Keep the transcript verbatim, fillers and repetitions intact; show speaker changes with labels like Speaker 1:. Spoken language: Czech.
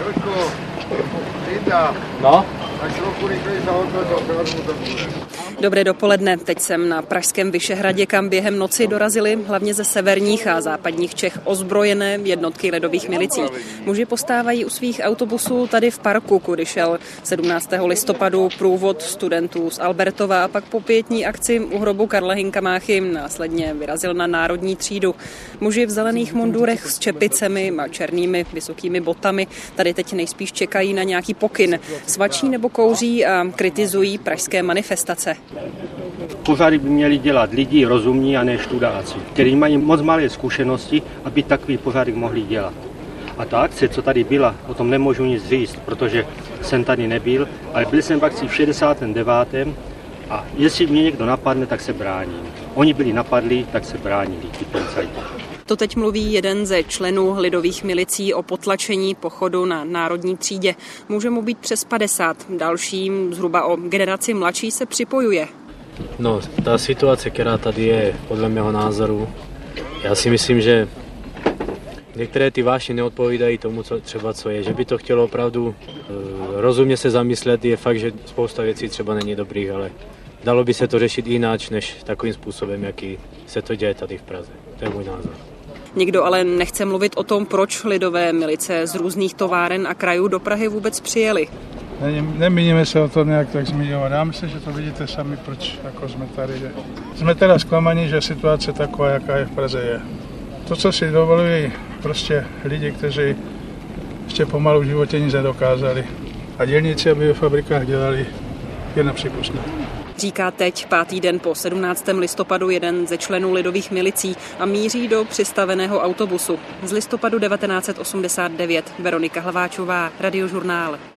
Speaker 1: No?
Speaker 2: Dobré dopoledne. Teď jsem na pražském Vyšehradě, kam během noci dorazily hlavně ze severních a západních Čech ozbrojené jednotky lidových milicí. Muži postávají u svých autobusů tady v parku, kudy šel sedmnáctého listopadu průvod studentů z Albertova a pak po pětní akci u hrobu Karla Hynka Máchy následně vyrazil na Národní třídu. Muži v zelených mundurech s čepicemi a černými vysokými botami tady teď nejspíš čekají na nějaký pokyn. Svačí nebo kouří a kritizují pražské manifestace.
Speaker 1: Pořády by měli dělat lidi rozumní a ne študáci, kteří mají moc malé zkušenosti, aby takový pořádek mohli dělat. A ta akce, co tady byla, o tom nemůžu nic říct, protože jsem tady nebyl, ale byl jsem v akci v šedesátém devátém a jestli mě někdo napadne, tak se bráním. Oni byli napadli, tak se bránili, ty policajti.
Speaker 2: To teď mluví jeden ze členů lidových milicí o potlačení pochodu na Národní třídě. Může mu být přes padesát, dalším zhruba o generaci mladší se připojuje.
Speaker 3: No, ta situace, která tady je, podle mého názoru, já si myslím, že některé ty vášně neodpovídají tomu, co třeba co je. Že by to chtělo opravdu e, rozumně se zamyslet, je fakt, že spousta věcí třeba není dobrých, ale dalo by se to řešit jináč, než takovým způsobem, jaký se to děje tady v Praze. To je můj názor.
Speaker 2: Nikdo ale nechce mluvit o tom, proč lidové milice z různých továren a krajů do Prahy vůbec přijeli.
Speaker 4: Nemíníme se o to nějak tak zmiňovat. Já myslím, že to vidíte sami, proč jako jsme tady. Že jsme teda zklamaní, že situace taková, jaká je v Praze je. To, co si dovolují prostě lidi, kteří ještě pomalu v životě nic nedokázali. A dělníci, aby ve fabrikách dělali, je nepřípustné.
Speaker 2: Říká teď, pátý den po sedmnáctém listopadu, jeden ze členů lidových milicí a míří do přistaveného autobusu. Z listopadu devatenáct set osmdesát devět. Veronika Hlaváčová, Radiožurnál.